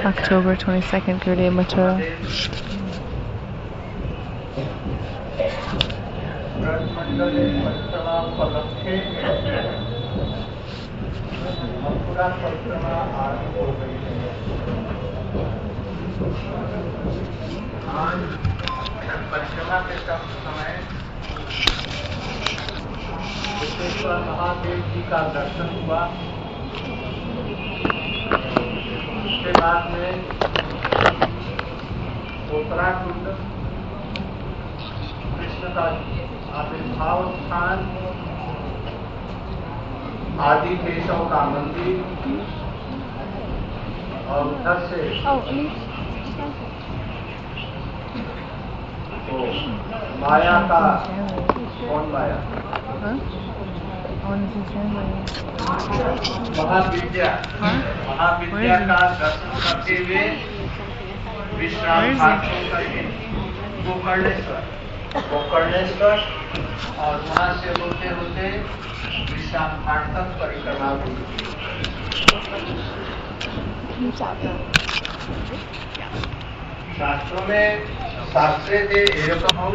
October 22nd, Gaudiya Mathura. Mathura परिक्रमा आरंभ हो गई है। आज परिक्रमा के समय विश्वेश्वर महादेव जी का दर्शन हुआ। उसके बाद में उत्तराखंड कृष्ण का आविर्भाव स्थान, आदि केशव का मंदिर और उधर से तो माया का कौन माया महाविद्या का दर्शन करते हुए विश्राम घाटों करके गोकर्णेश्वर और वहां से होते होते विश्राम घाट तक परिक्रमा हुई। शास्त्रों में शास्त्रे थे